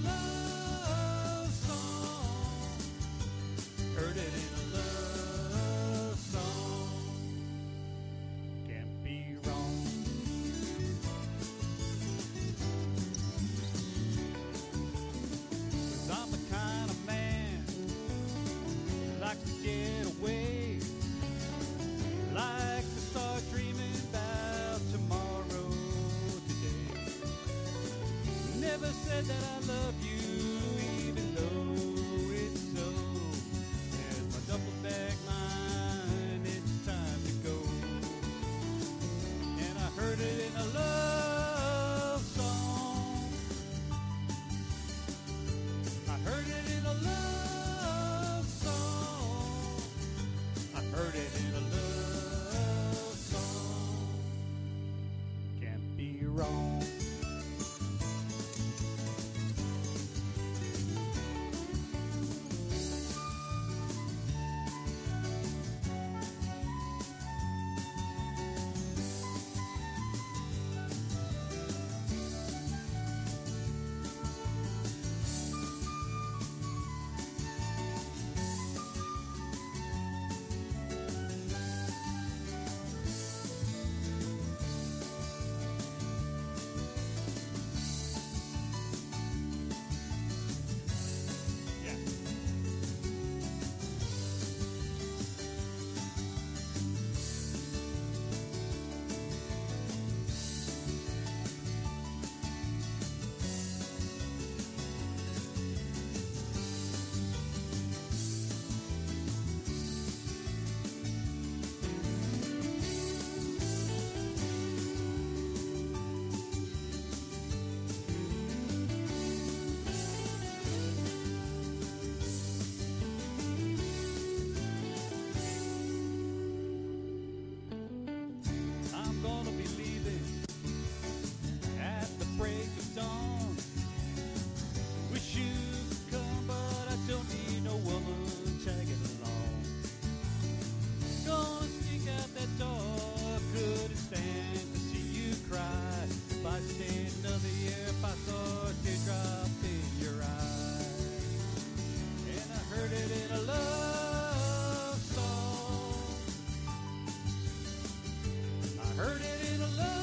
love song. Heard it in a love song. Can't be wrong. 'Cause I'm the kind of man who likes to get away, like to start dreaming about tomorrow today. Never said that I love you, even though it's so. There's my duffel bag line, it's time to go. And I heard it in a love song. I heard it in a love song. I heard it in a love song. Can't be wrong. Break of dawn. Wish you could come, but I don't need no woman tagging along. Gonna sneak out that door, couldn't stand to see you cry. If I stayed another year, if I saw a teardrop in your eye. And I heard it in a love song. I heard it in a love.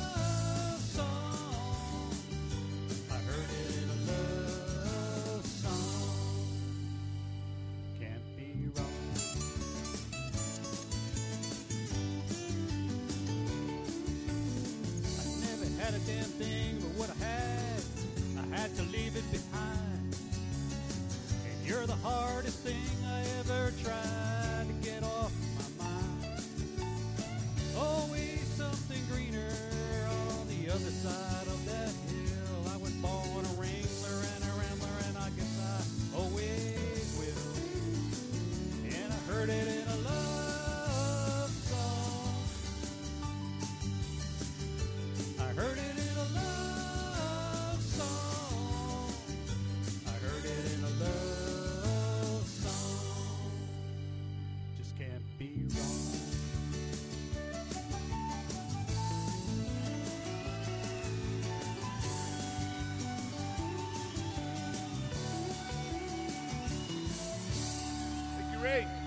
Had a damn thing, but what I had to leave it behind. And you're the hardest thing I ever tried to get off my mind. Always something greener on the other side of that hill. I was born a wrangler and a rambler, and I guess I always will. And I heard it in a love song. I heard it in a love song. I heard it in a love song. Just can't be wrong. Mickey Ray.